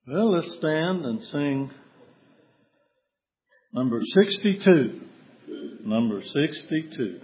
Well, let's stand and sing number 62. Number 62.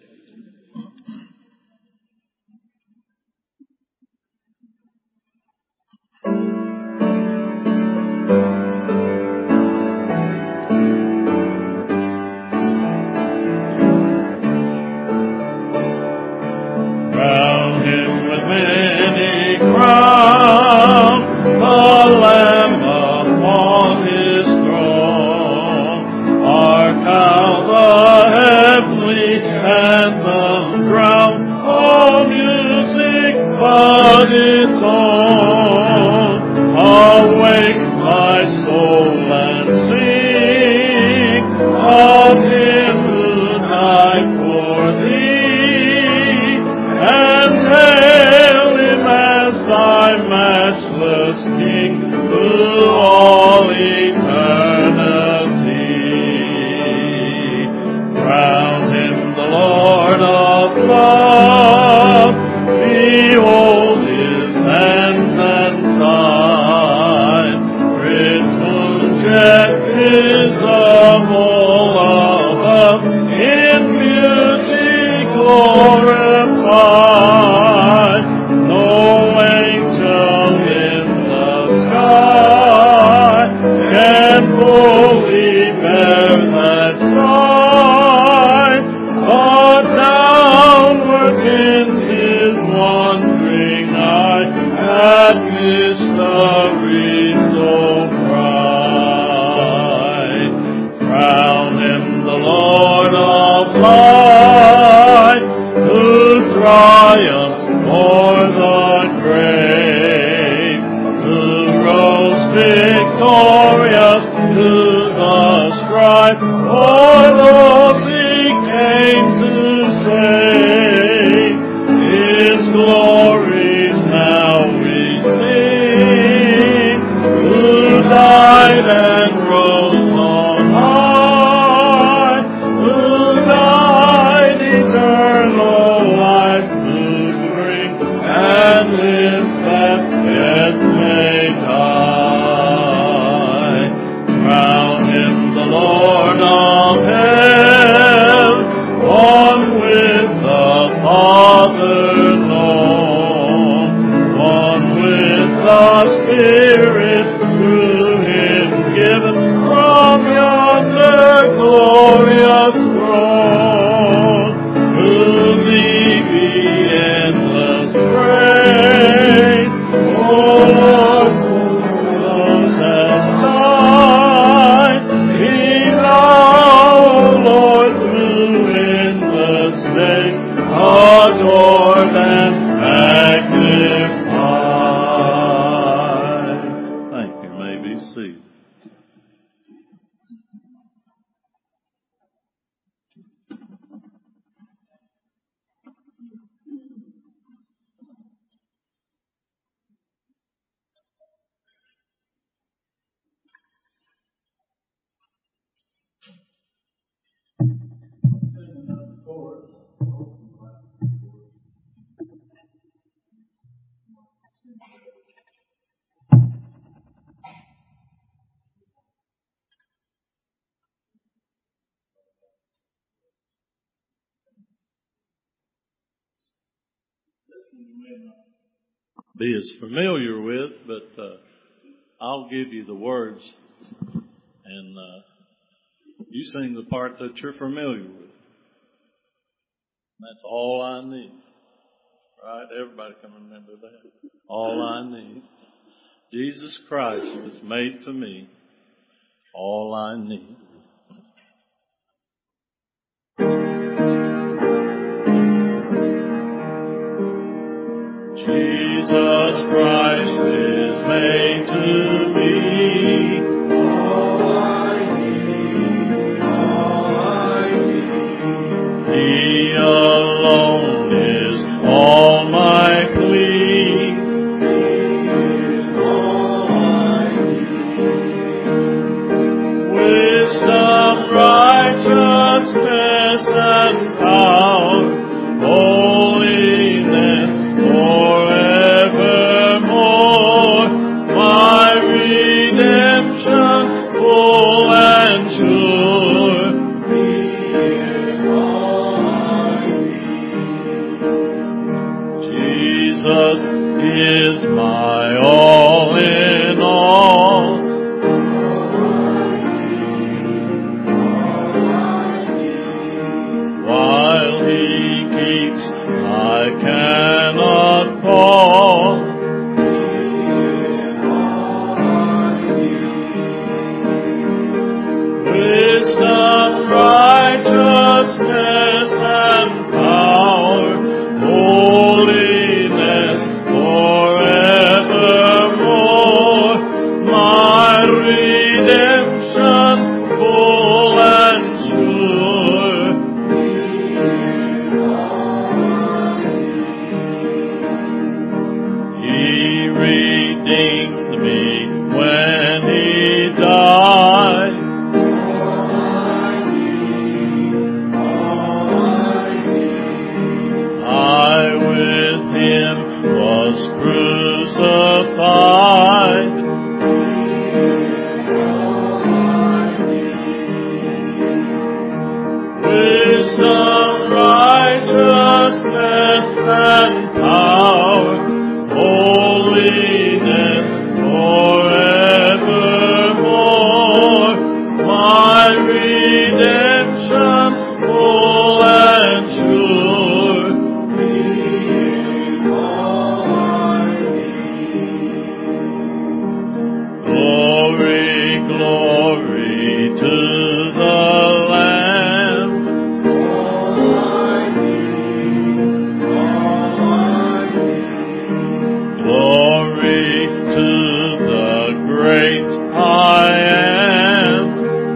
Crown him with many crowns, the Lamb upon his throne. Hark how the heavenly anthem drowns all music but its own. Awake my soul and sing of him who died for thee, and hail him as thy matchless King through all eternity. Crown him the Lord of love, behold his hands and side, rich wounds yet visible above, in beauty glorified. No angel in the sky can fully bear that sight, but downward bends his wandering eye at mystery so bright. Crown him the Lord of light, who triumphs o'er the grave, who rose victorious to the strife for those he came to save. His glories now we sing, who died and rose on high, who died eternal life to bring, and lives that death may die. Crown him the Lord of heaven, one with the Father known, one with the Spirit through him given, from yonder glorious throne. To thee be endless praise, O Lord, who hast died. Be thou, O Lord, through endless day, adored and magnified. Thank you. May be seated. Be as familiar with, but I'll give you the words, and you sing the part that you're familiar with. That's all I need. Right? Everybody can remember that. All I need. Jesus Christ is made to me all I need. Jesus Christ is made to me all I need, all I need. He alone is all my plea. He is all I need. Wisdom, righteousness, and power, holiness forevermore, my glory to the Lamb. Glory to the great I am.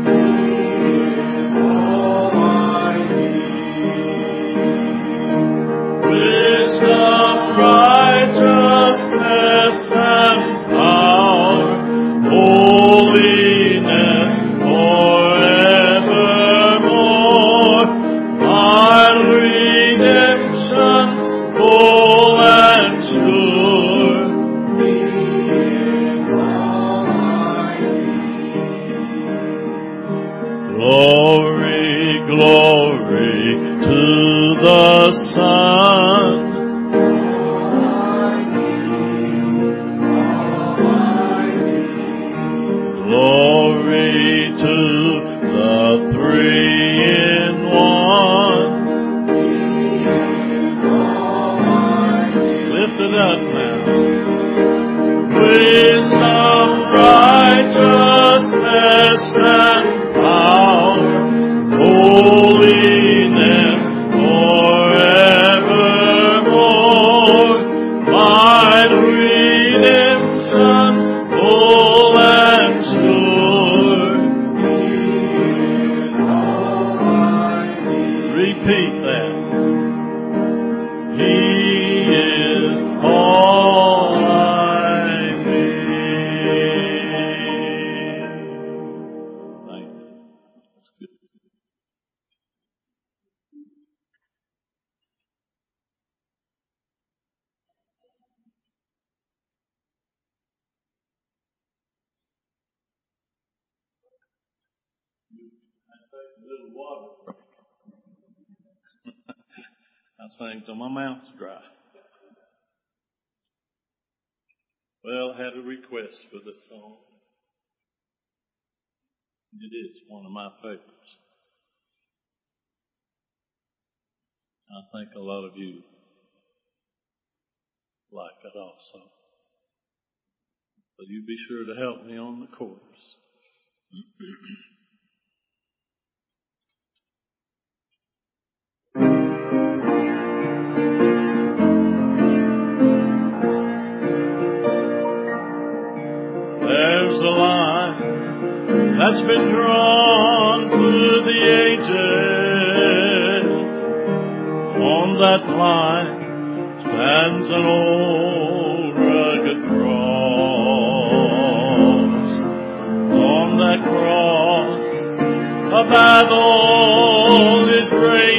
Wisdom, righteousness, and power, holiness forevermore. My redemption full and sure. Glory, glory to the Son. Glory to the Three in One. Lift it up now. Wisdom, righteousness, and power, holiness forevermore. My redemption full and sure. Repeat that. He is all I need. Thank you. That's good. I take a little water. I sang till my mouth's dry. Well, I had a request for this song. It is one of my favorites. I think a lot of you like it also. So you be sure to help me on the chorus. There's a line that's been drawn through the ages. On that line stands an old rugged cross. On that cross a battle is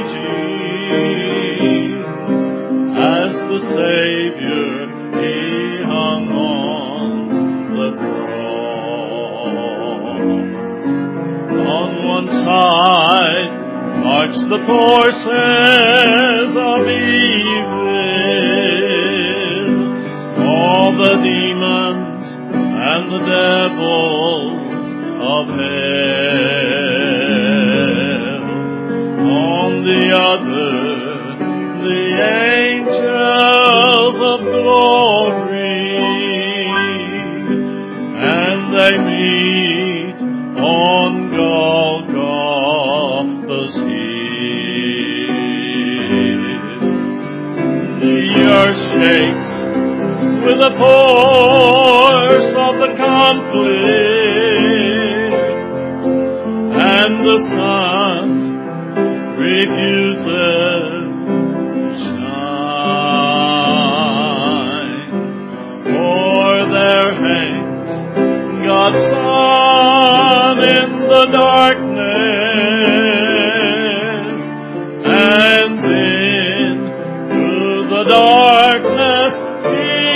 raging as the Savior He hung on the cross. On one side march the forces of evil, all the demons and the devils of hell. On the other, the angels of glory, and they meet on Golgotha's hill. The earth shakes with the force of the conflict, and the sun refuses to shine. For there hangs God's Son in the darkness, and then through the darkness He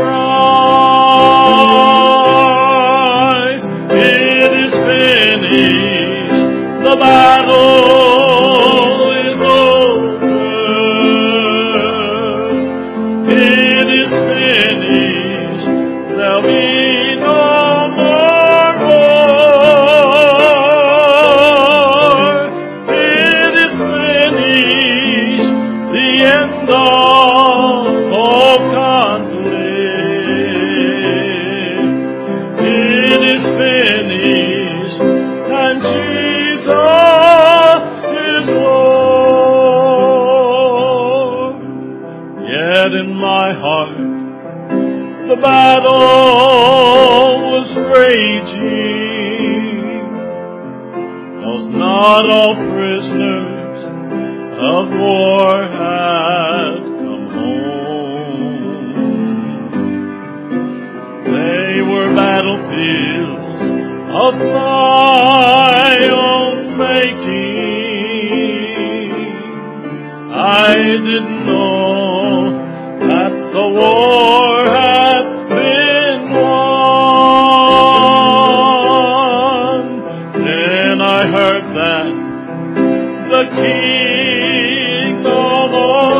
cries, "It is finished, the battle is over. It is finished, there'll be no more war." the battle was raging, 'cause not all prisoners of war had come home. They were battlefields of my own making. I didn't know that the war had been won. Then I heard that the King of all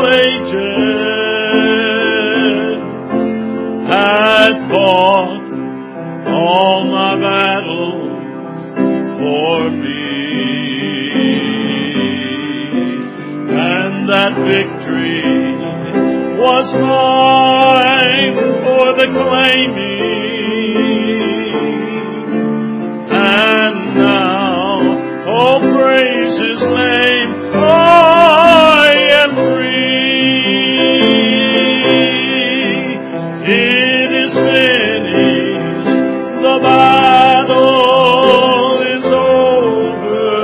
ages had fought all my battles for me, and that victory was mine for the claiming. And now, oh, praise His name, I am free. It is finished, the battle is over.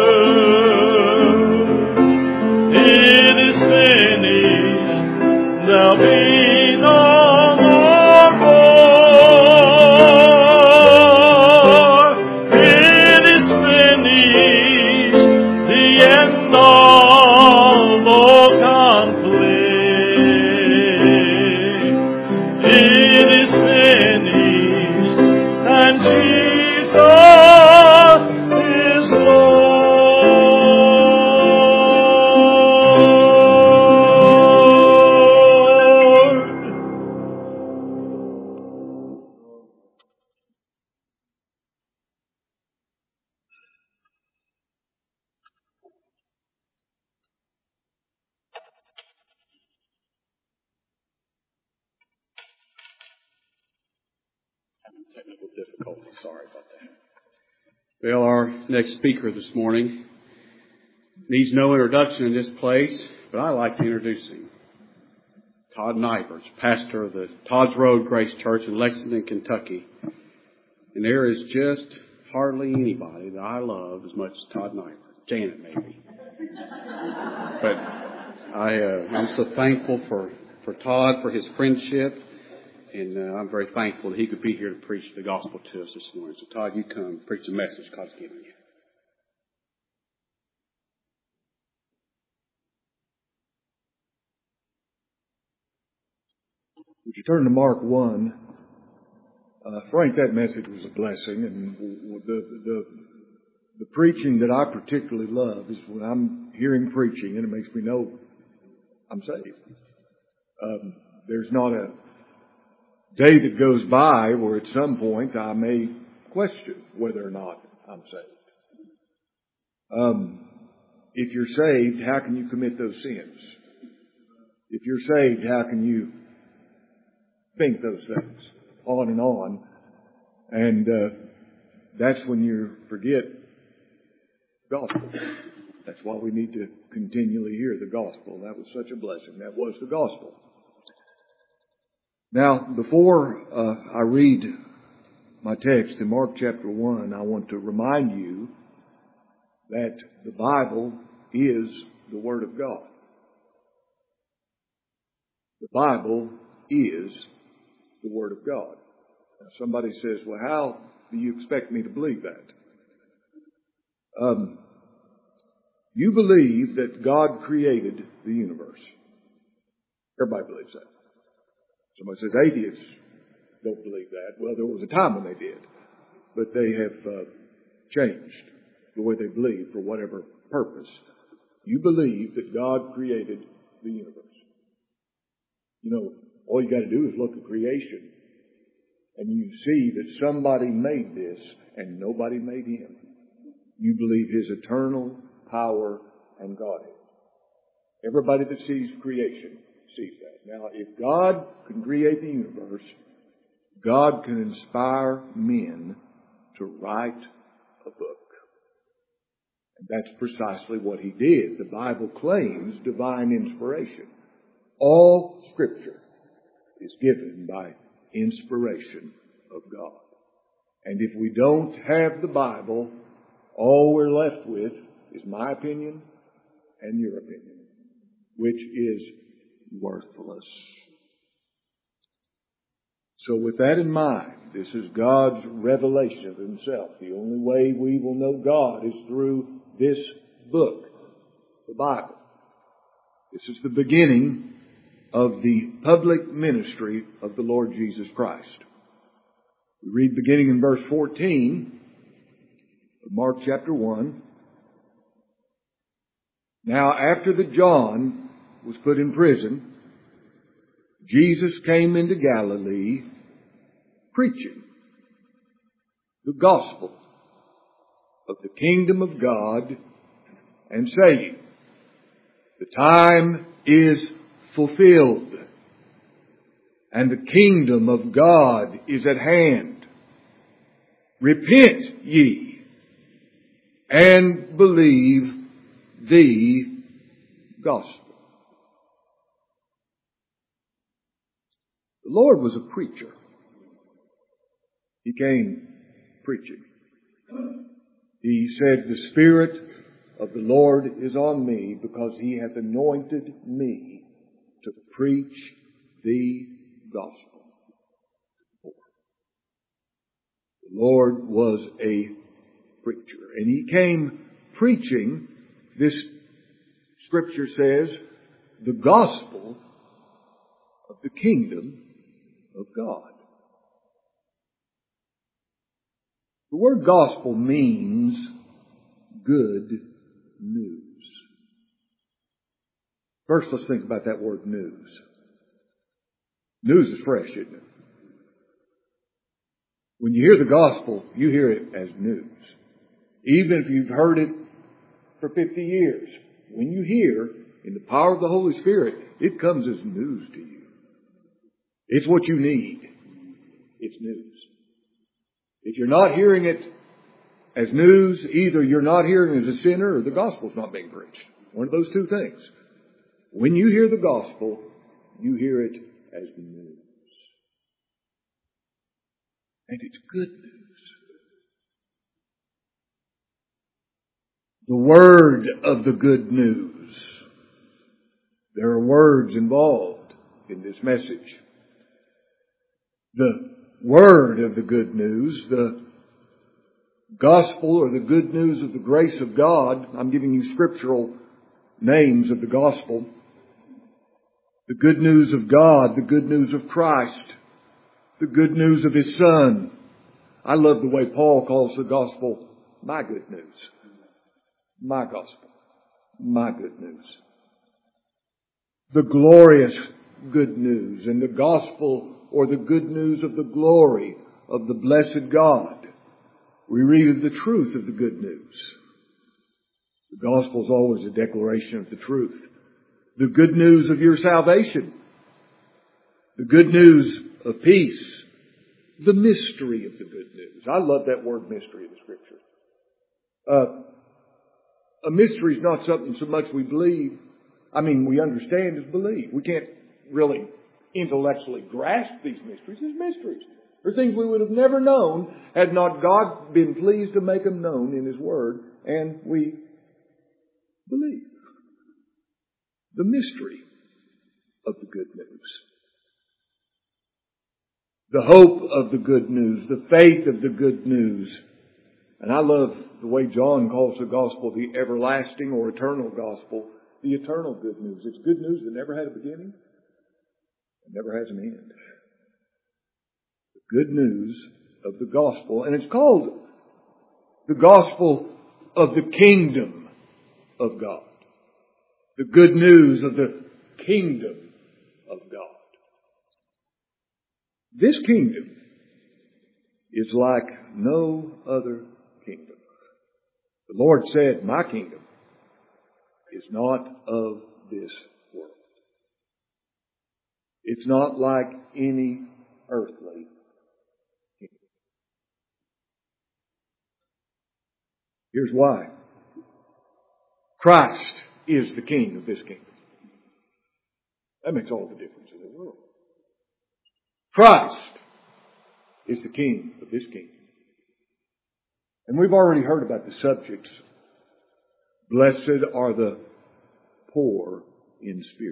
It is finished, there'll be no more war. It is finished, the end of all conflict. It is finished, and Jesus is Lord. Technical difficulty. Sorry about that. Well, our next speaker this morning needs no introduction in this place, but I like to introduce him. Todd Nivers, pastor of the Todd's Road Grace Church in Lexington, Kentucky. And there is just hardly anybody that I love as much as Todd Nivers. Janet, maybe. But I'm so thankful for Todd, for his friendship. And I'm very thankful that he could be here to preach the gospel to us this morning. So, Todd, you come preach the message God's given you. Would you turn to Mark 1? Frank, that message was a blessing. And the preaching that I particularly love is when I'm hearing preaching and it makes me know I'm saved. There's not a day that goes by where at some point I may question whether or not I'm saved. If you're saved, how can you commit those sins? If you're saved, how can you think those things? On and on. And that's when you forget gospel. That's why we need to continually hear the gospel. That was such a blessing. That was the gospel. Now, before I read my text in Mark chapter 1, I want to remind you that the Bible is the Word of God. The Bible is the Word of God. Now, somebody says, well, how do you expect me to believe that? You believe that God created the universe. Everybody believes that. Somebody says atheists don't believe that. Well, there was a time when they did. But they have changed the way they believe for whatever purpose. You believe that God created the universe. You know, all you got to do is look at creation. And you see that somebody made this and nobody made him. You believe his eternal power and Godhead. Everybody that sees creation sees that. Now, if God can create the universe, God can inspire men to write a book. And that's precisely what he did. The Bible claims divine inspiration. All Scripture is given by inspiration of God. And if we don't have the Bible, all we're left with is my opinion and your opinion, which is worthless. So with that in mind, this is God's revelation of Himself. The only way we will know God is through this book, the Bible. This is the beginning of the public ministry of the Lord Jesus Christ. We read beginning in verse 14 of Mark chapter 1. Now after that John was put in prison, Jesus came into Galilee preaching the gospel of the kingdom of God and saying, the time is fulfilled and the kingdom of God is at hand. Repent ye and believe the gospel. The Lord was a preacher. He came preaching. He said, the Spirit of the Lord is on me because He hath anointed me to preach the gospel. The Lord was a preacher. And He came preaching, this scripture says, the gospel of the kingdom of God. The word gospel means good news. First, let's think about that word news. News is fresh, isn't it? When you hear the gospel, you hear it as news. Even if you've heard it for 50 years. When you hear, in the power of the Holy Spirit, it comes as news to you. It's what you need. It's news. If you're not hearing it as news, either you're not hearing it as a sinner or the gospel's not being preached. One of those two things. When you hear the gospel, you hear it as news. And it's good news. The word of the good news. There are words involved in this message. The word of the good news, the gospel or the good news of the grace of God. I'm giving you scriptural names of the gospel. The good news of God, the good news of Christ, the good news of His Son. I love the way Paul calls the gospel my good news. My gospel. My good news. The glorious good news and the gospel or the good news of the glory of the blessed God. We read of the truth of the good news. The gospel is always a declaration of the truth. The good news of your salvation. The good news of peace. The mystery of the good news. I love that word mystery in the Scripture. A mystery is not something so much we believe. We understand as believe. We can't really intellectually grasp these mysteries as mysteries. They're things we would have never known had not God been pleased to make them known in His Word, and we believe. The mystery of the good news. The hope of the good news. The faith of the good news. And I love the way John calls the gospel the everlasting or eternal gospel. The eternal good news. It's good news that never had a beginning. It never has an end. The good news of the gospel. And it's called the gospel of the kingdom of God. The good news of the kingdom of God. This kingdom is like no other kingdom. The Lord said, my kingdom is not of this world. It's not like any earthly kingdom. Here's why. Christ is the king of this kingdom. That makes all the difference in the world. Christ is the King of this kingdom. And we've already heard about the subjects. Blessed are the poor in spirit.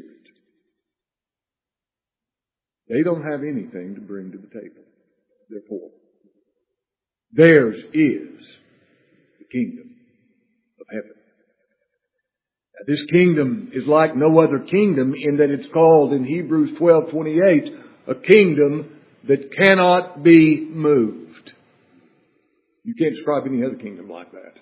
They don't have anything to bring to the table. They're poor. Theirs is the kingdom of heaven. Now, this kingdom is like no other kingdom in that it's called in Hebrews 12:28 a kingdom that cannot be moved. You can't describe any other kingdom like that.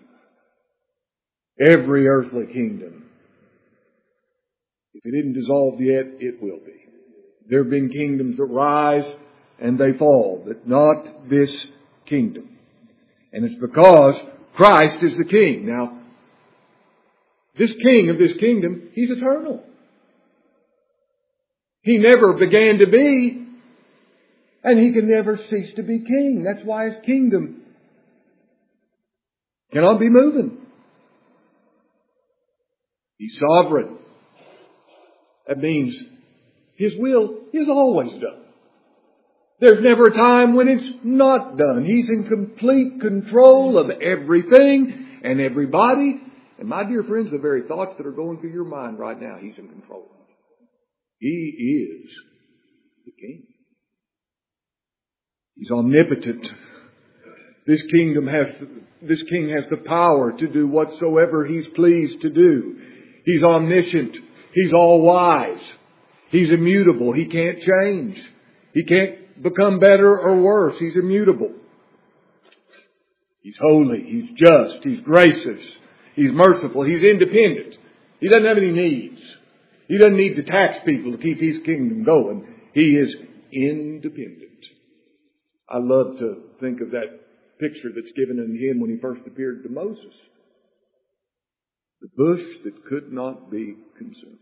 Every earthly kingdom, if it isn't dissolved yet, it will be. There have been kingdoms that rise and they fall, but not this kingdom. And it's because Christ is the King. Now, this King of this kingdom, He's eternal. He never began to be, and He can never cease to be King. That's why His kingdom cannot be moving. He's sovereign. That means His will is always done. There's never a time when it's not done. He's in complete control of everything and everybody. And my dear friends, the very thoughts that are going through your mind right now, He's in control. He is the King. He's omnipotent. This King has the power to do whatsoever He's pleased to do. He's omniscient. He's all wise. He's immutable. He can't change. He can't become better or worse. He's immutable. He's holy. He's just. He's gracious. He's merciful. He's independent. He doesn't have any needs. He doesn't need to tax people to keep His kingdom going. He is independent. I love to think of that picture that's given in Him when He first appeared to Moses. The bush that could not be consumed.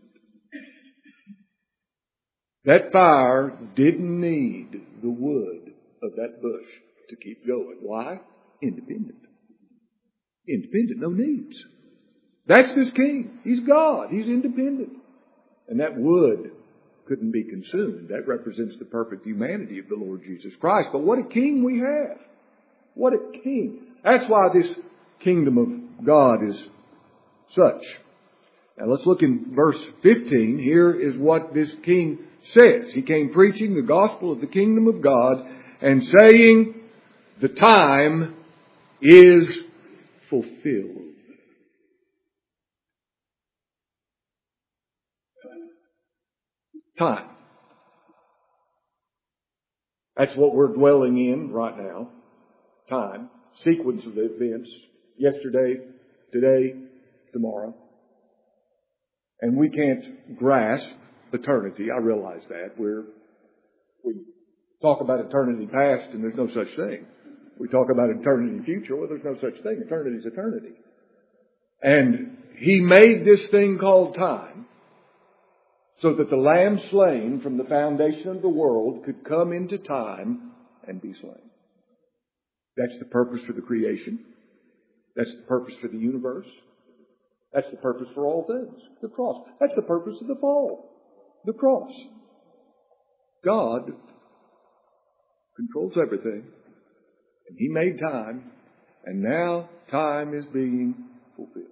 That fire didn't need the wood of that bush to keep going. Why? Independent. Independent, no needs. That's this King. He's God. He's independent. And that wood couldn't be consumed. That represents the perfect humanity of the Lord Jesus Christ. But what a King we have. What a King. That's why this kingdom of God is such. Now let's look in verse 15. Here is what this King says. He came preaching the gospel of the kingdom of God and saying, the time is fulfilled. Time. That's what we're dwelling in right now. Time. Sequence of events. Yesterday, today, tomorrow. And we can't grasp eternity. I realize that. We talk about eternity past and there's no such thing. We talk about eternity future. Well, there's no such thing. Eternity is eternity. And He made this thing called time so that the Lamb slain from the foundation of the world could come into time and be slain. That's the purpose for the creation. That's the purpose for the universe. That's the purpose for all things. The cross. That's the purpose of the fall. The cross. God controls everything. And He made time. And now time is being fulfilled.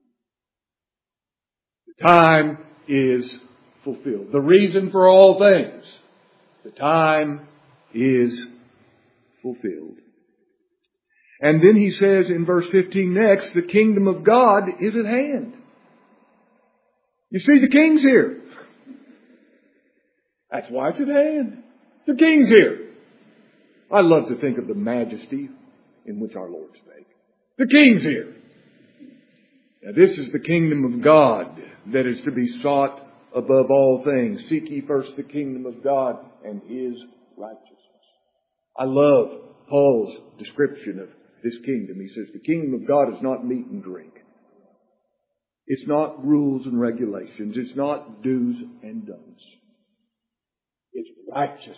The time is fulfilled. The reason for all things. The time is fulfilled. And then He says in verse 15 next, the kingdom of God is at hand. You see, the King's here. That's why it's at hand. The King's here. I love to think of the majesty in which our Lord spake. The King's here. Now this is the kingdom of God that is to be sought above all things. Seek ye first the kingdom of God and His righteousness. I love Paul's description of this kingdom. He says the kingdom of God is not meat and drink. It's not rules and regulations. It's not do's and don'ts. It's righteousness,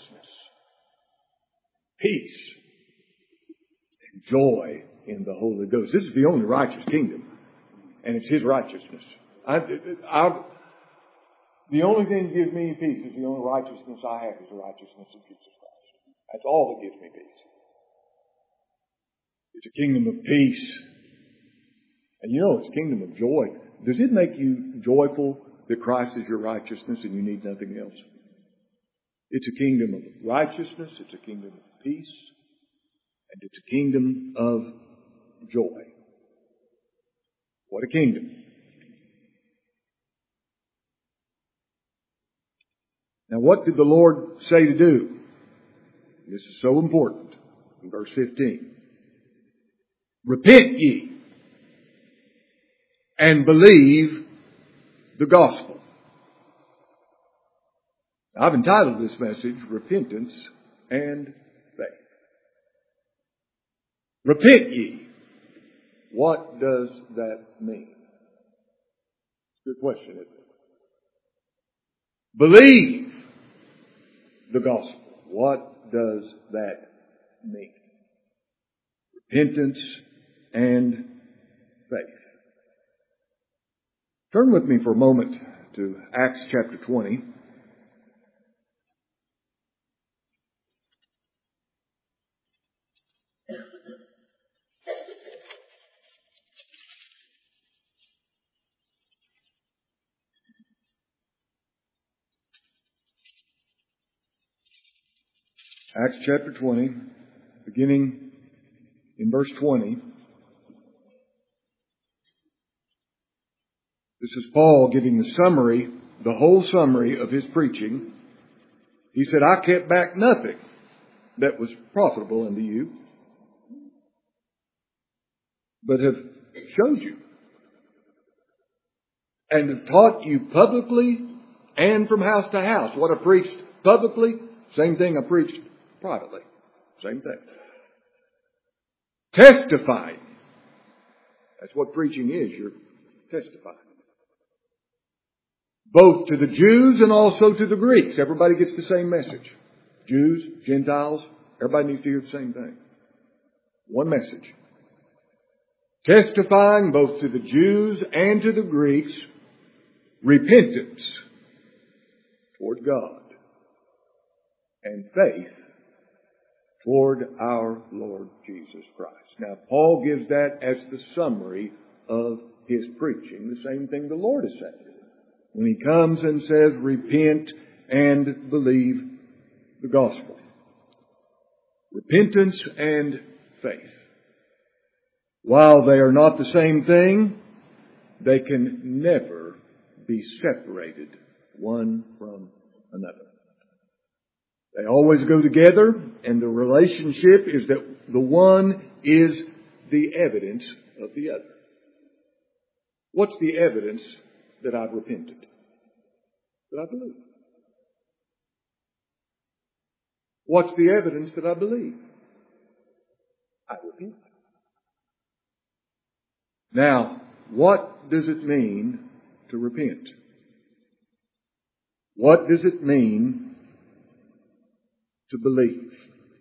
peace, and joy in the Holy Ghost. This is the only righteous kingdom, and it's His righteousness. The only thing that gives me peace is the only righteousness I have is the righteousness of Jesus Christ. That's all that gives me peace. It's a kingdom of peace. And you know, it's a kingdom of joy. Does it make you joyful that Christ is your righteousness and you need nothing else? It's a kingdom of righteousness, it's a kingdom of peace, and it's a kingdom of joy. What a kingdom. Now what did the Lord say to do? This is so important. In verse 15. Repent ye and believe the gospel. I've entitled this message, Repentance and Faith. Repent ye. What does that mean? Good question, isn't it? Believe the gospel. What does that mean? Repentance and faith. Turn with me for a moment to Acts chapter 20. Acts chapter 20, beginning in verse 20. This is Paul giving the whole summary of his preaching. He said, I kept back nothing that was profitable unto you, but have showed you, and have taught you publicly and from house to house. What I preached publicly, same thing I preached privately. Same thing. Testifying. That's what preaching is. You're testifying. Both to the Jews and also to the Greeks. Everybody gets the same message. Jews, Gentiles, everybody needs to hear the same thing. One message. Testifying both to the Jews and to the Greeks, repentance toward God and faith toward our Lord Jesus Christ. Now, Paul gives that as the summary of his preaching, the same thing the Lord has said. When he comes and says, repent and believe the gospel. Repentance and faith. While they are not the same thing, they can never be separated one from another. They always go together, and the relationship is that the one is the evidence of the other. What's the evidence that I've repented? That I believe. What's the evidence that I believe? I repent. Now, what does it mean to repent? What does it mean to believe?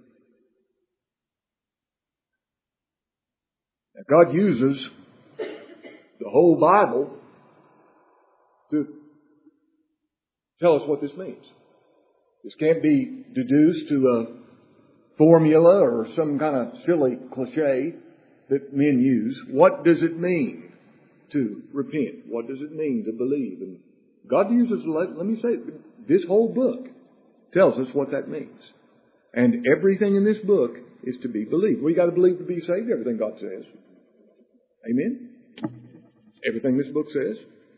Now, God uses the whole Bible to tell us what this means. This can't be deduced to a formula or some kind of silly cliche that men use. What does it mean to repent? What does it mean to believe? And God uses, let me say, this whole book tells us what that means. And everything in this book is to be believed. We got to believe to be saved, everything God says. Amen? Everything this book says.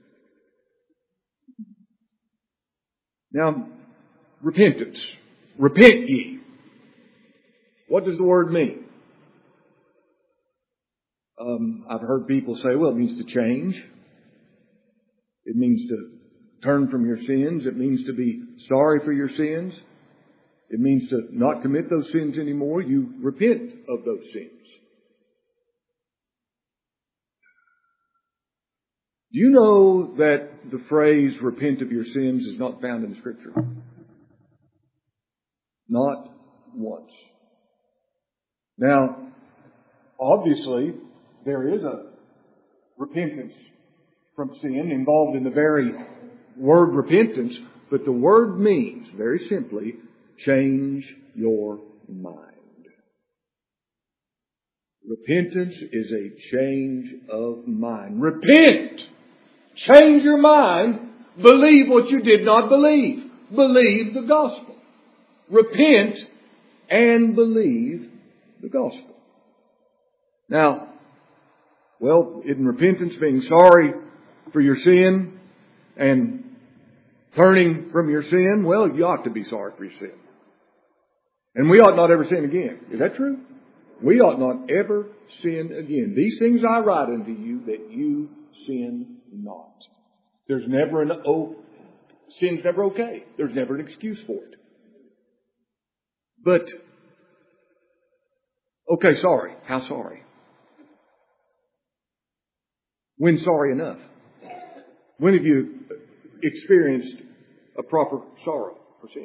Now, repentance. Repent ye. What does the word mean? I've heard people say, well, it means to change. It means to turn from your sins. It means to be sorry for your sins. It means to not commit those sins anymore. You repent of those sins. Do you know that the phrase repent of your sins is not found in Scripture? Not once. Now, obviously, there is a repentance from sin involved in the very word repentance, but the word means, very simply, change your mind. Repentance is a change of mind. Repent! Change your mind. Believe what you did not believe. Believe the gospel. Repent and believe the gospel. Now, well, isn't repentance being sorry for your sin and turning from your sin? Well, you ought to be sorry for your sin. And we ought not ever sin again. Is that true? We ought not ever sin again. These things I write unto you that you sin not. There's never sin's never okay. There's never an excuse for it. But, okay, sorry. How sorry? When sorry enough? When have you experienced a proper sorrow for sin?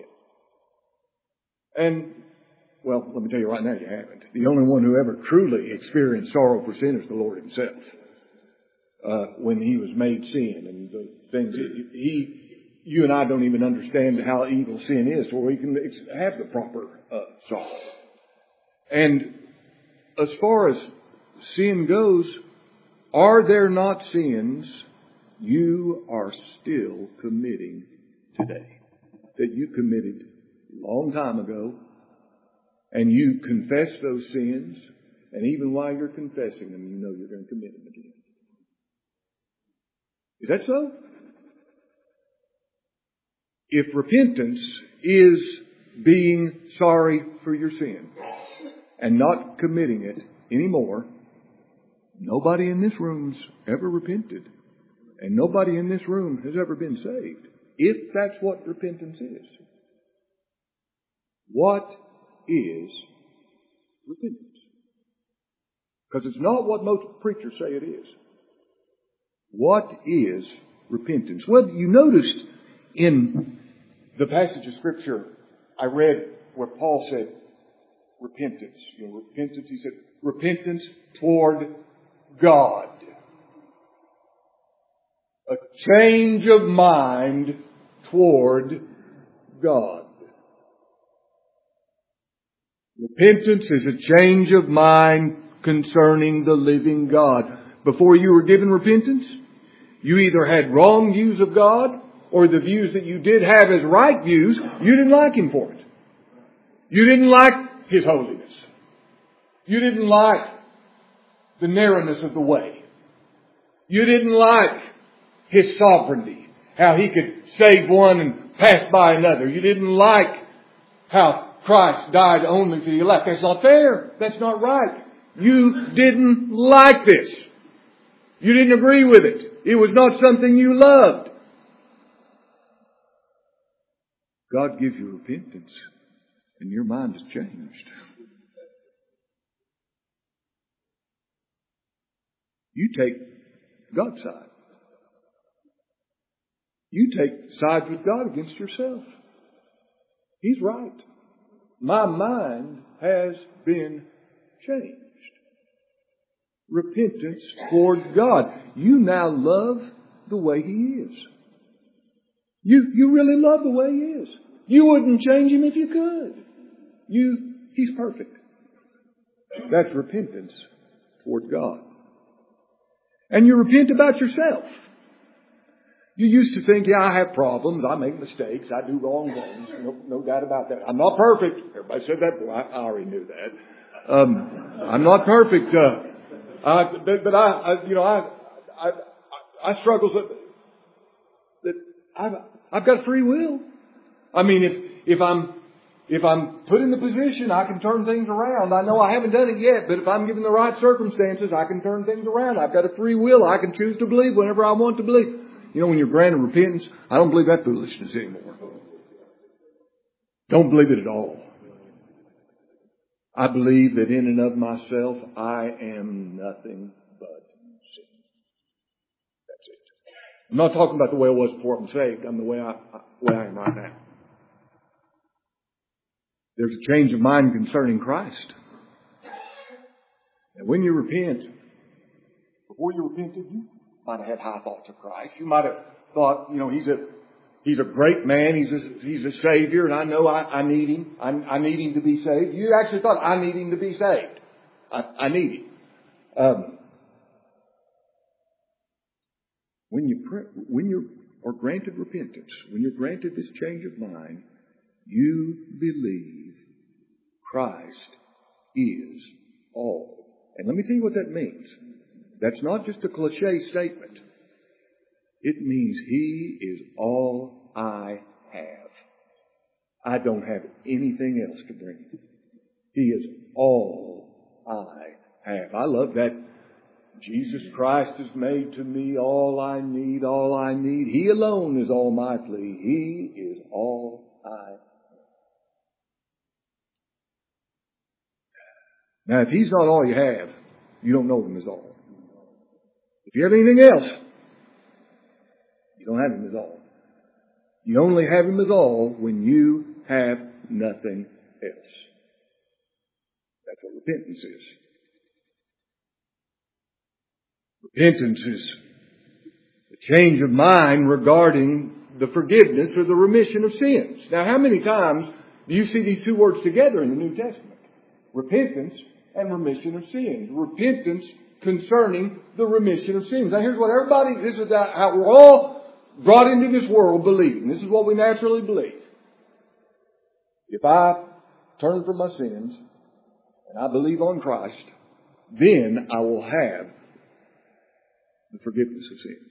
And, well, let me tell you right now, you haven't. The only one who ever truly experienced sorrow for sin is the Lord Himself. When He was made sin and the things, you and I don't even understand how evil sin is, so we can have the proper sorrow. And as far as sin goes, are there not sins you are still committing today that you committed a long time ago, and you confess those sins, and even while you're confessing them, you know you're going to commit them again? Is that so? If repentance is being sorry for your sin and not committing it anymore, nobody in this room's ever repented. And nobody in this room has ever been saved. If that's what repentance is. What is repentance? Because it's not what most preachers say it is. What is repentance? Well, you noticed in the passage of Scripture I read where Paul said repentance. Repentance, he said, repentance toward God. A change of mind toward God. Repentance is a change of mind concerning the living God. Before you were given repentance, you either had wrong views of God, or the views that you did have as right views, you didn't like Him for it. You didn't like His holiness. You didn't like the narrowness of the way. You didn't like His sovereignty, how He could save one and pass by another. You didn't like how Christ died only for the elect. That's not fair. That's not right. You didn't like this. You didn't agree with it. It was not something you loved. God gives you repentance, and your mind has changed. You take God's side. You take sides with God against yourself. He's right. My mind has been changed. Repentance toward God. You now love the way He is. You really love the way He is. You wouldn't change Him if you could. He's perfect. That's repentance toward God. And you repent about yourself. You used to think, yeah, I have problems, I make mistakes, I do wrong things. No doubt about that. I'm not perfect. Everybody said that. Well, I already knew that. I'm not perfect. But I struggle with that. I've got free will. I mean, if I'm put in the position, I can turn things around. I know I haven't done it yet, but if I'm given the right circumstances, I can turn things around. I've got a free will. I can choose to believe whenever I want to believe. You know, when you're granted repentance, I don't believe that foolishness anymore. Don't believe it at all. I believe that in and of myself, I am nothing but sin. That's it. I'm not talking about the way I was before I'm saved. I'm the way I am right now. There's a change of mind concerning Christ. And when you repent, before you repented, you might have had high thoughts of Christ. You might have thought, He's He's a great man. He's a Savior, and I know I need Him. I need Him to be saved. You actually thought, I need Him to be saved. I need Him. When you are granted repentance, when you're granted this change of mind, you believe Christ is all. And let me tell you what that means. That's not just a cliche statement. It means He is all I have. I don't have anything else to bring Him. He is all I have. I love that. Jesus Christ has made to me all I need, all I need. He alone is all my plea. He is all I have. Now, if He's not all you have, you don't know Him as all. If you have anything else, you don't have Him as all. You only have Him as all when you have nothing else. That's what repentance is. Repentance is a change of mind regarding the forgiveness or the remission of sins. Now, how many times do you see these two words together in the New Testament? Repentance and remission of sins. Repentance concerning the remission of sins. Now, here's what this is how we're all brought into this world believing. This is what we naturally believe. If I turn from my sins and I believe on Christ, then I will have the forgiveness of sins.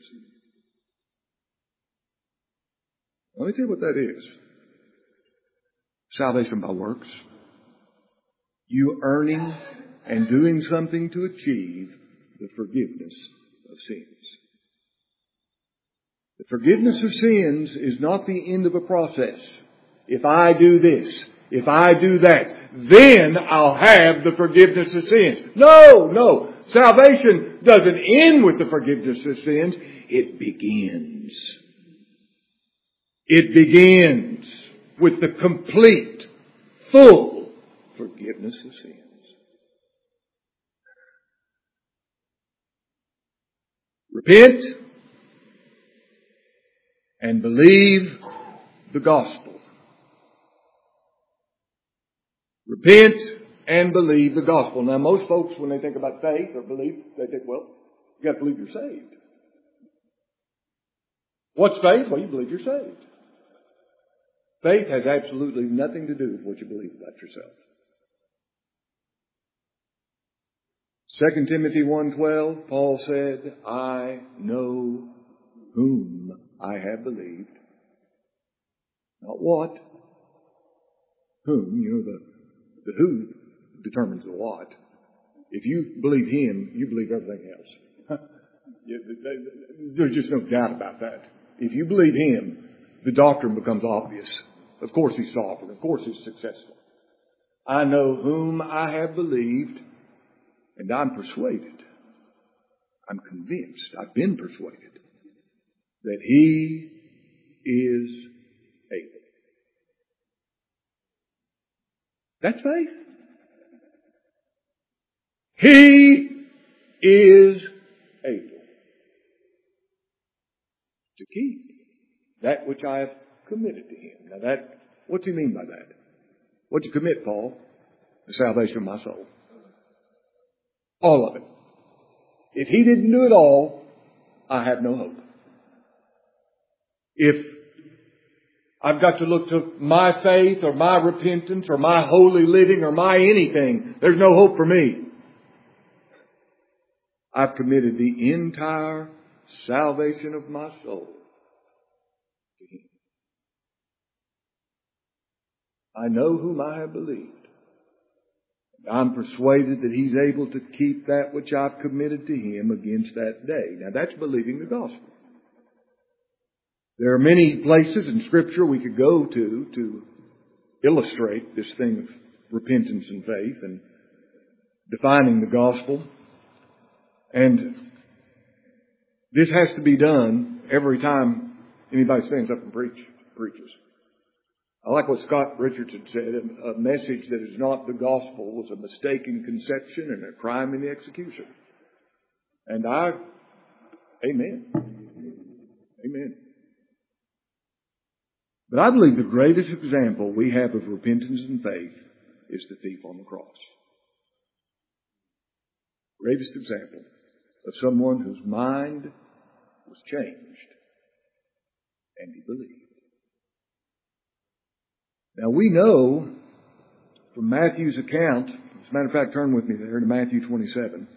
Let me tell you what that is. Salvation by works. You earning and doing something to achieve the forgiveness of sins. The forgiveness of sins is not the end of a process. If I do this, if I do that, then I'll have the forgiveness of sins. No. Salvation doesn't end with the forgiveness of sins. It begins. It begins with the complete, full forgiveness of sins. Repent and believe the gospel. Repent and believe the gospel. Now, most folks, when they think about faith or belief, they think, well, you got to believe you're saved. What's faith? Well, you believe you're saved. Faith has absolutely nothing to do with what you believe about yourself. 2 Timothy 1:12, Paul said, I know whom I have believed. Not what. Whom. You know, the who determines the what. If you believe Him, you believe everything else. There's just no doubt about that. If you believe Him, the doctrine becomes obvious. Of course He's sovereign. Of course He's successful. I know whom I have believed, and I'm persuaded. I'm convinced. I've been persuaded that He is able. That's faith. He is able to keep that which I have committed to Him. Now what's He mean by that? What'd you commit, Paul? The salvation of my soul. All of it. If He didn't do it all, I have no hope. If I've got to look to my faith or my repentance or my holy living or my anything, there's no hope for me. I've committed the entire salvation of my soul to Him. I know whom I have believed. I'm persuaded that He's able to keep that which I've committed to Him against that day. Now that's believing the gospel. There are many places in Scripture we could go to illustrate this thing of repentance and faith and defining the gospel. And this has to be done every time anybody stands up and preaches. I like what Scott Richardson said, a message that is not the gospel was a mistaken conception and a crime in the execution. And amen. Amen. But I believe the greatest example we have of repentance and faith is the thief on the cross. Greatest example of someone whose mind was changed and he believed. Now we know from Matthew's account, as a matter of fact, turn with me there to Matthew 27.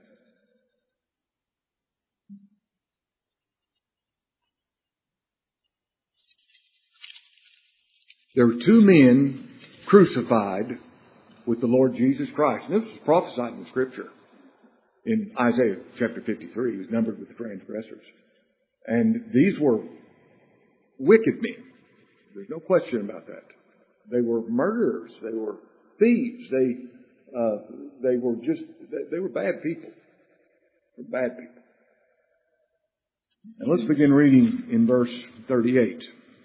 There were two men crucified with the Lord Jesus Christ. And this was prophesied in Scripture. In Isaiah chapter 53, he was numbered with the transgressors. And these were wicked men. There's no question about that. They were murderers. They were thieves. They were bad people. They were bad people. And let's begin reading in verse 38.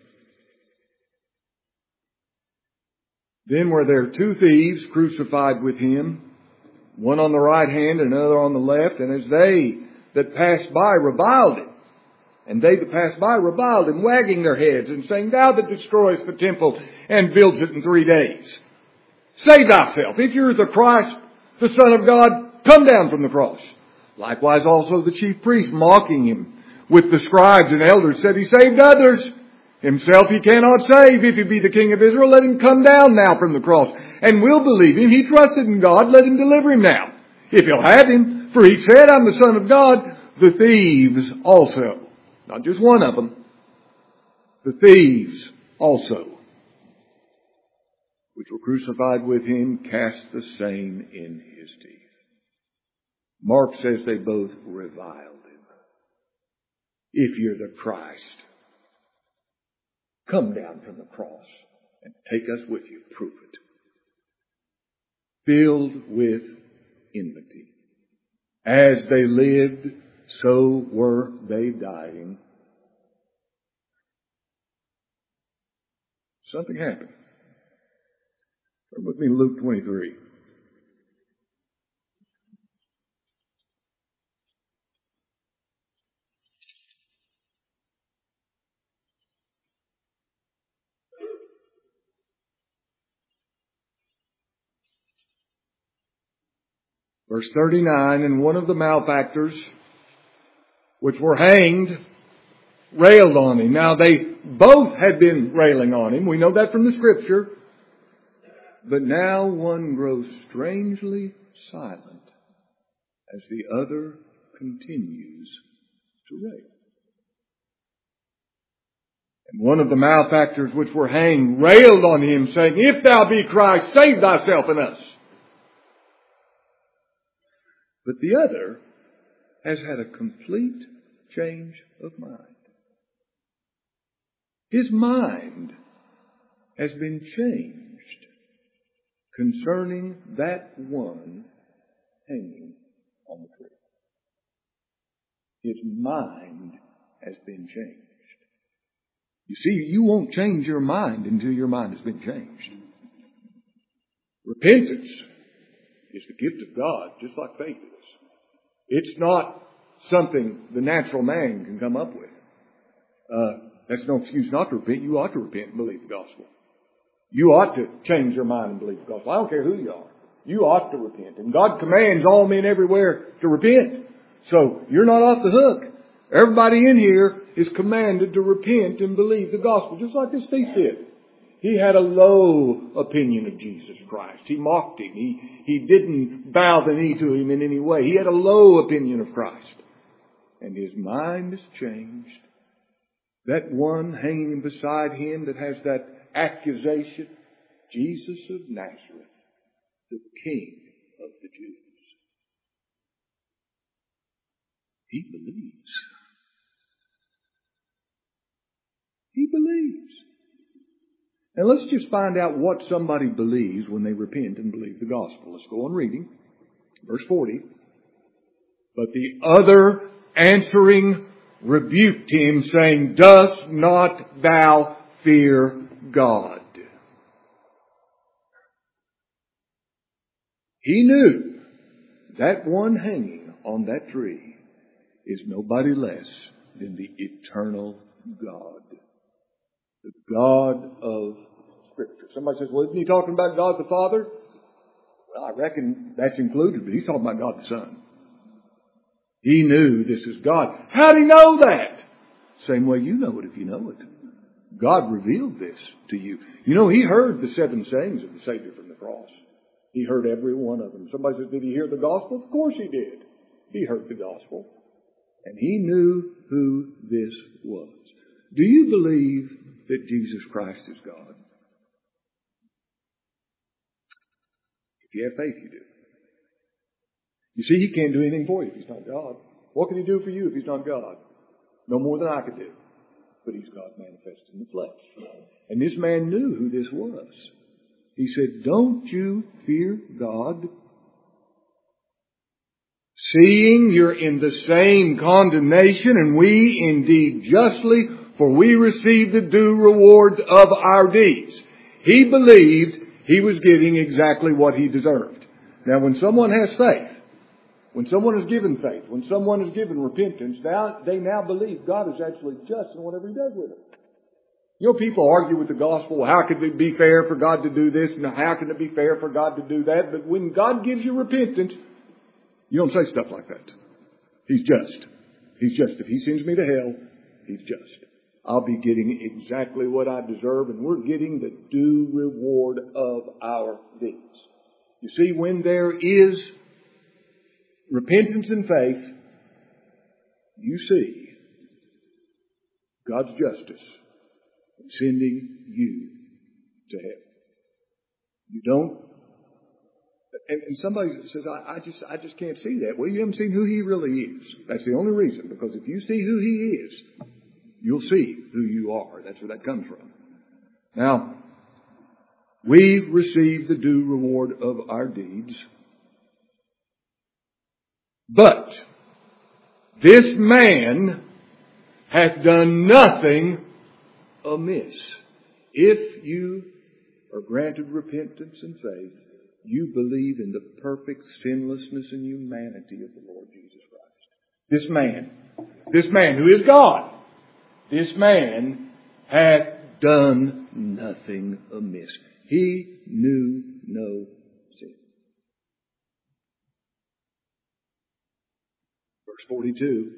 Then were there two thieves crucified with him, one on the right hand and another on the left, and as they that passed by reviled him, and they that passed by reviled him, wagging their heads and saying, Thou that destroyest the temple and builds it in 3 days, save thyself. If you're the Christ, the Son of God, come down from the cross. Likewise also the chief priests, mocking him with the scribes and elders, said, He saved others. Himself he cannot save. If he be the King of Israel, let him come down now from the cross. And we'll believe him. He trusted in God. Let him deliver him now, if he'll have him. For he said, I'm the Son of God. The thieves also. Not just one of them. The thieves also, which were crucified with him, cast the same in his teeth. Mark says they both reviled him. If you're the Christ, come down from the cross and take us with you. Prove it. Filled with enmity. As they lived, so were they dying. Something happened. Turn with me to Luke 23. Verse 39, and one of the malefactors, which were hanged, railed on him. Now they both had been railing on him. We know that from the Scripture. But now one grows strangely silent as the other continues to rail. And one of the malefactors which were hanged railed on him, saying, If thou be Christ, save thyself and us. But the other has had a complete change of mind. His mind has been changed concerning that one hanging on the tree. His mind has been changed. You see, you won't change your mind until your mind has been changed. Repentance is the gift of God, just like faith is. It's not something the natural man can come up with. That's no excuse not to repent. You ought to repent and believe the gospel. You ought to change your mind and believe the gospel. I don't care who you are. You ought to repent. And God commands all men everywhere to repent. So you're not off the hook. Everybody in here is commanded to repent and believe the gospel, just like this thief did. He had a low opinion of Jesus Christ. He mocked him. He didn't bow the knee to him in any way. He had a low opinion of Christ. And his mind has changed. That one hanging beside him that has that accusation, Jesus of Nazareth, the King of the Jews. He believes. He believes. And let's just find out what somebody believes when they repent and believe the gospel. Let's go on reading. Verse 40. But the other answering rebuked him, saying, Dost not thou fear God? He knew that one hanging on that tree is nobody less than the eternal God. The God of Scripture. Somebody says, well, isn't he talking about God the Father? Well, I reckon that's included, but he's talking about God the Son. He knew this is God. How did he know that? Same way you know it if you know it. God revealed this to you. You know, he heard the 7 sayings of the Savior from the cross. He heard every one of them. Somebody says, did he hear the gospel? Of course he did. He heard the gospel. And he knew who this was. Do you believe that Jesus Christ is God? If you have faith, you do. You see, he can't do anything for you if he's not God. What can he do for you if he's not God? No more than I could do. But he's God manifested in the flesh. And this man knew who this was. He said, don't you fear God? Seeing you're in the same condemnation, and we indeed justly, for we receive the due reward of our deeds. He believed he was getting exactly what he deserved. Now, when someone has faith, when someone is given faith, when someone is given repentance, they now believe God is actually just in whatever he does with it. You know, people argue with the gospel, how could it be fair for God to do this, and how can it be fair for God to do that? But when God gives you repentance, you don't say stuff like that. He's just. He's just. If he sends me to hell, he's just. I'll be getting exactly what I deserve, and we're getting the due reward of our deeds. You see, when there is repentance and faith, you see God's justice in sending you to hell. You don't. And somebody says, I just can't see that. Well, you haven't seen who he really is. That's the only reason. Because if you see who he is, you'll see who you are. That's where that comes from. Now, we receive the due reward of our deeds. But this man hath done nothing amiss. If you are granted repentance and faith, you believe in the perfect sinlessness and humanity of the Lord Jesus Christ. This man who is God, this man hath done nothing amiss. He knew no sin. Verse 42.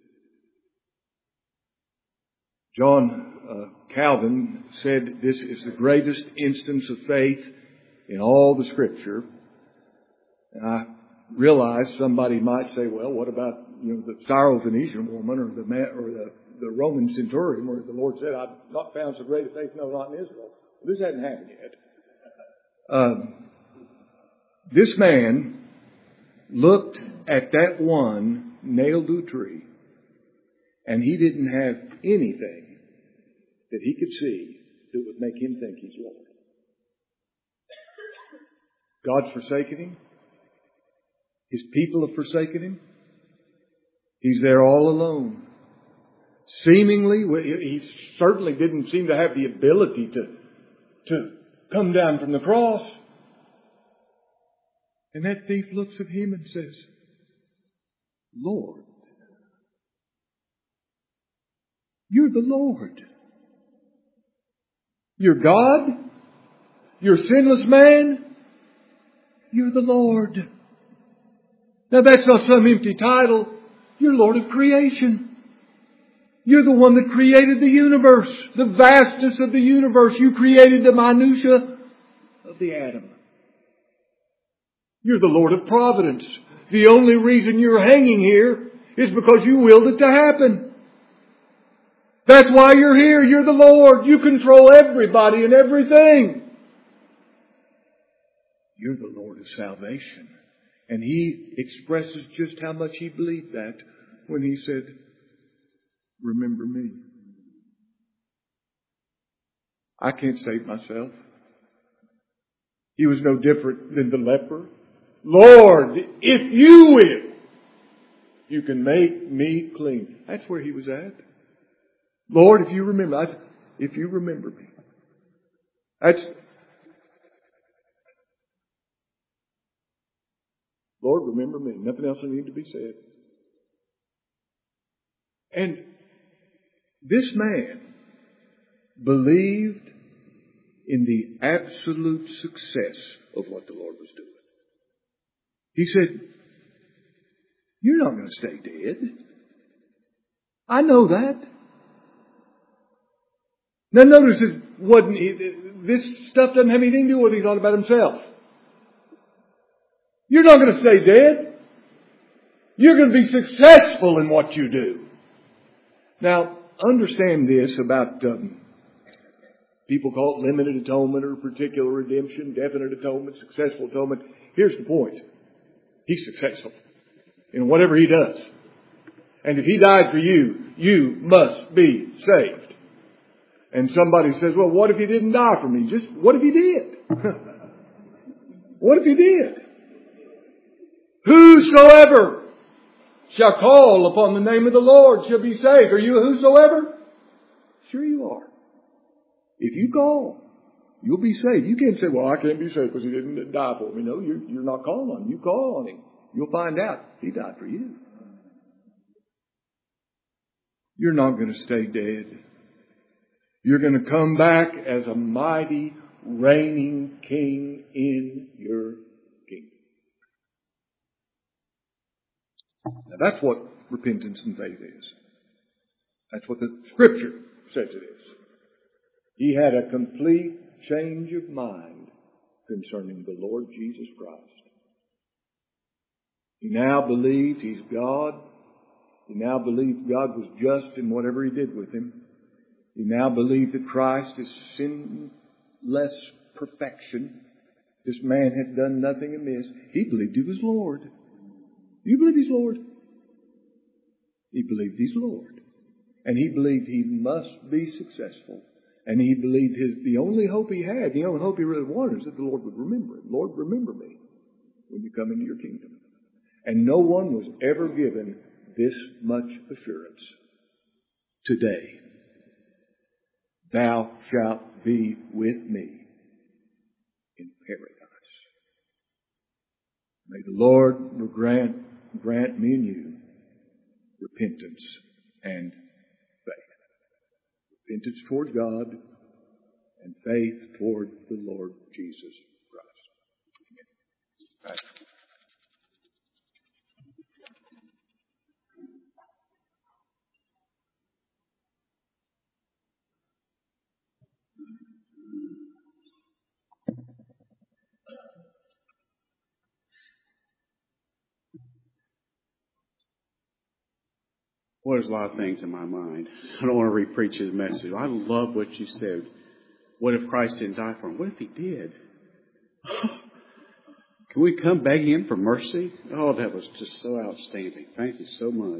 John Calvin said this is the greatest instance of faith in all the Scripture. And I realize somebody might say, well, what about the Syrophoenician woman or the Roman centurion where the Lord said, I've not found so great a faith, no, not in Israel. Well, this hasn't happened yet. This man looked at that one nailed to a tree, and he didn't have anything that he could see that would make him think he's Lord. God's forsaken him. His people have forsaken him. He's there all alone. Seemingly, he certainly didn't seem to have the ability to come down from the cross. And that thief looks at him and says, Lord, you're the Lord. You're God. You're a sinless man. You're the Lord. Now that's not some empty title. You're Lord of creation. You're the one that created the universe, the vastness of the universe. You created the minutiae of the atom. You're the Lord of providence. The only reason you're hanging here is because you willed it to happen. That's why you're here. You're the Lord. You control everybody and everything. You're the Lord of salvation. And he expresses just how much he believed that when he said, remember me. I can't save myself. He was no different than the leper. Lord, if you will, you can make me clean. That's where he was at. Lord, if you remember me. Lord, remember me. Nothing else will need to be said. And this man believed in the absolute success of what the Lord was doing. He said, you're not going to stay dead. I know that. Now notice this stuff doesn't have anything to do with what he thought about himself. You're not going to stay dead. You're going to be successful in what you do. Now, understand this about people call it limited atonement or particular redemption, definite atonement, successful atonement. Here's the point. He's successful in whatever he does. And if he died for you, you must be saved. And somebody says, well, what if he didn't die for me? Just, what if he did? What if he did? Whosoever shall call upon the name of the Lord shall be saved. Are you a whosoever? Sure you are. If you call, you'll be saved. You can't say, well, I can't be saved because he didn't die for me. No, you're not calling on him. You call on him. You'll find out he died for you. You're not going to stay dead. You're going to come back as a mighty, reigning king in your kingdom. Now that's what repentance and faith is. That's what the Scripture says it is. He had a complete change of mind concerning the Lord Jesus Christ. He now believed He's God. He now believed God was just in whatever He did with Him. He now believed that Christ is sinless perfection. This man had done nothing amiss. He believed He was Lord. Do you believe He's Lord? He believed He's Lord. And he believed he must be successful. And he believed the only hope he had, the only hope he really wanted, is that the Lord would remember him. Lord, remember me when you come into your kingdom. And no one was ever given this much assurance. Today, thou shalt be with me in paradise. May the Lord grant me and you repentance and faith. Repentance toward God and faith toward the Lord Jesus Christ. Amen. Well, there's a lot of things in my mind. I don't want to re-preach his message. I love what you said. What if Christ didn't die for him? What if he did? Can we come begging him for mercy? Oh, that was just so outstanding. Thank you so much.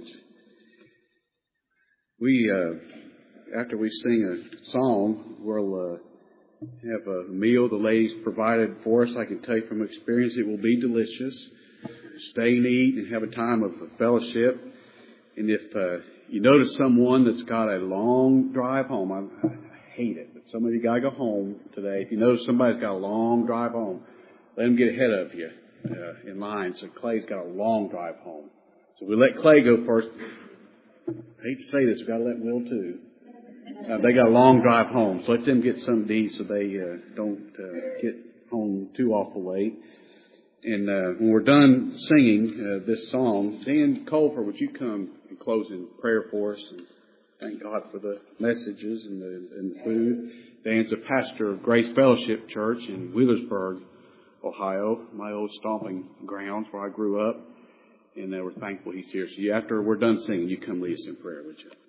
We, after we sing a song, we'll have a meal the ladies provided for us. I can tell you from experience it will be delicious. Stay and eat and have a time of fellowship. And if you notice someone that's got a long drive home, I hate it, but somebody got to go home today. If you notice somebody's got a long drive home, let them get ahead of you in line. So Clay's got a long drive home. So we let Clay go first. I hate to say this, we've got to let Will too. They got a long drive home, so let them get something to eat so they don't get home too awful late. And when we're done singing this song, Dan Culver, would you come and close in prayer for us? And thank God for the messages and the food. Dan's a pastor of Grace Fellowship Church in Wheelersburg, Ohio, my old stomping grounds where I grew up. And we're thankful he's here. So after we're done singing, you come lead us in prayer, would you?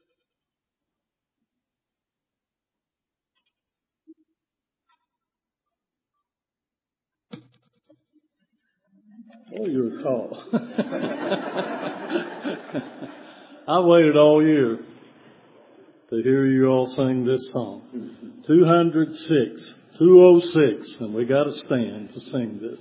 Oh, you're tall. I waited all year to hear you all sing this song. 206, and we got to stand to sing this.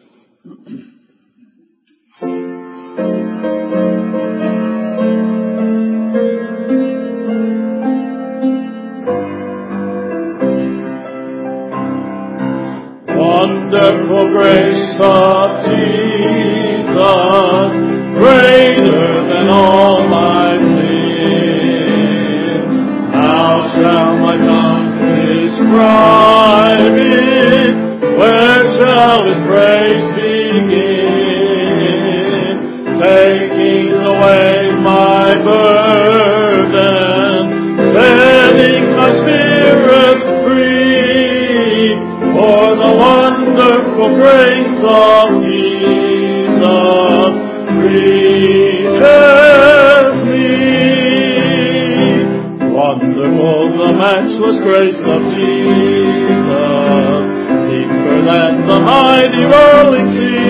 Wonderful grace of Jesus, greater than all my sin. How shall my grace of Jesus, deeper than the mighty rolling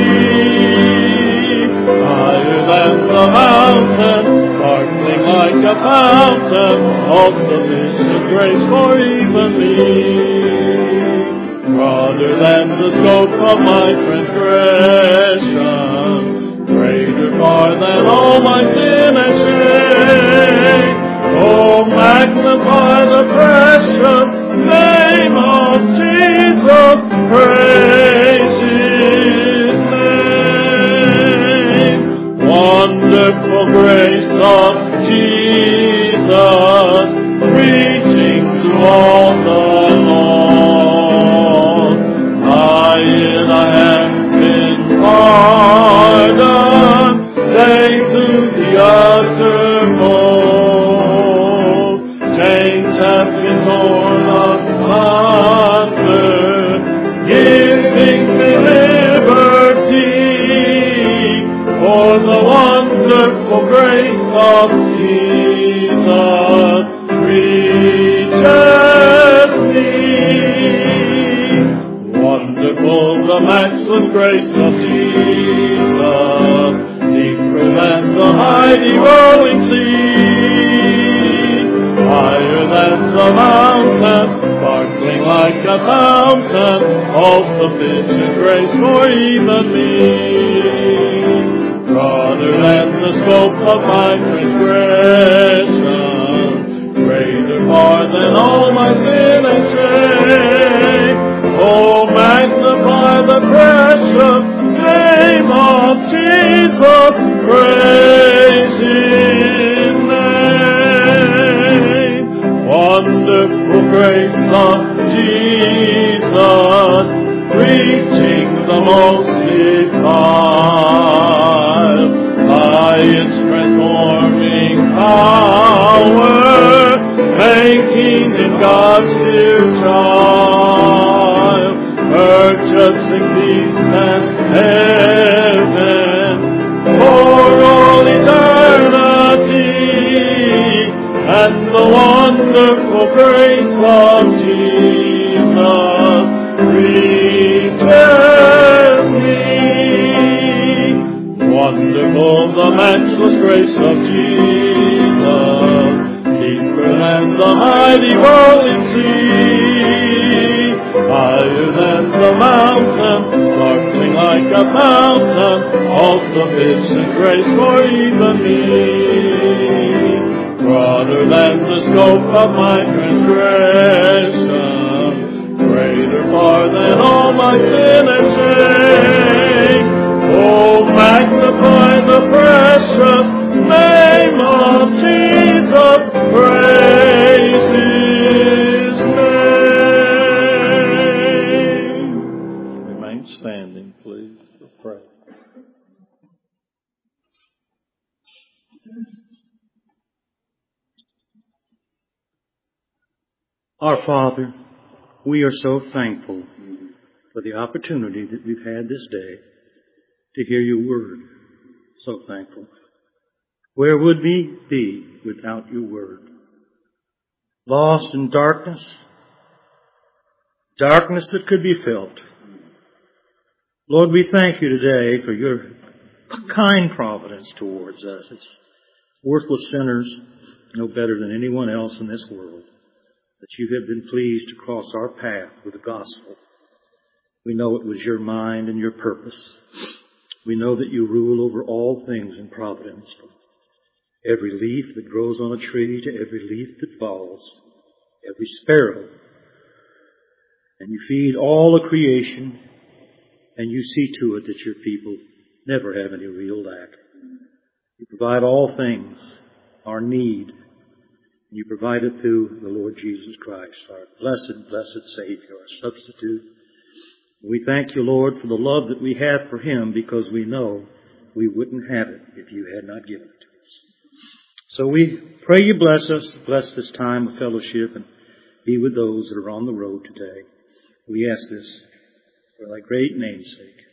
sea, higher than the mountain, sparkling like a fountain, all sufficient grace for even me. Broader than the scope of my transgression, greater far than all my sin and shame. Oh, magnify the precious name of Jesus, praise His name. Wonderful grace of Jesus, reaching to all the lost. In I have been pardoned, saved to the uttermost. Chains have been torn asunder, giving me liberty. For the wonderful grace of Jesus reaches me. Wonderful, the matchless grace of Jesus, deeper than the mighty rolling sea, higher than the mountain, sparkling like a fountain, all sufficient grace for even me. Broader than the scope of my transgression, greater far than all my sin and shame. Oh, magnify the precious name of Jesus, praise His name. Wonderful grace of Jesus, reaching the most defiled, by its transforming power, making in God's dear child, purchasing peace and heaven for all eternity, and the wonderful grace of Jesus reaches me. Wonderful, the matchless grace of Jesus, deeper than the mighty rolling sea, higher than the mountain, sparkling like a fountain, all sufficient grace for even me. Broader than the scope of my transgression, greater far than all my sin and shame. Oh, magnify the precious name of Jesus, praise His name. Remain standing, please, for prayer. Our Father, we are so thankful for the opportunity that we've had this day to hear your word. So thankful. Where would we be without your word? Lost in darkness, darkness that could be felt. Lord, we thank you today for your kind providence towards us. It's worthless sinners, no better than anyone else in this world, that you have been pleased to cross our path with the gospel. We know it was your mind and your purpose. We know that you rule over all things in providence, from every leaf that grows on a tree to every leaf that falls, every sparrow. And you feed all the creation, and you see to it that your people never have any real lack. You provide all things, our need, and you provide it through the Lord Jesus Christ, our blessed, blessed Savior, our substitute. We thank you, Lord, for the love that we have for Him, because we know we wouldn't have it if you had not given it to us. So we pray you bless us, bless this time of fellowship, and be with those that are on the road today. We ask this for thy great name's sake.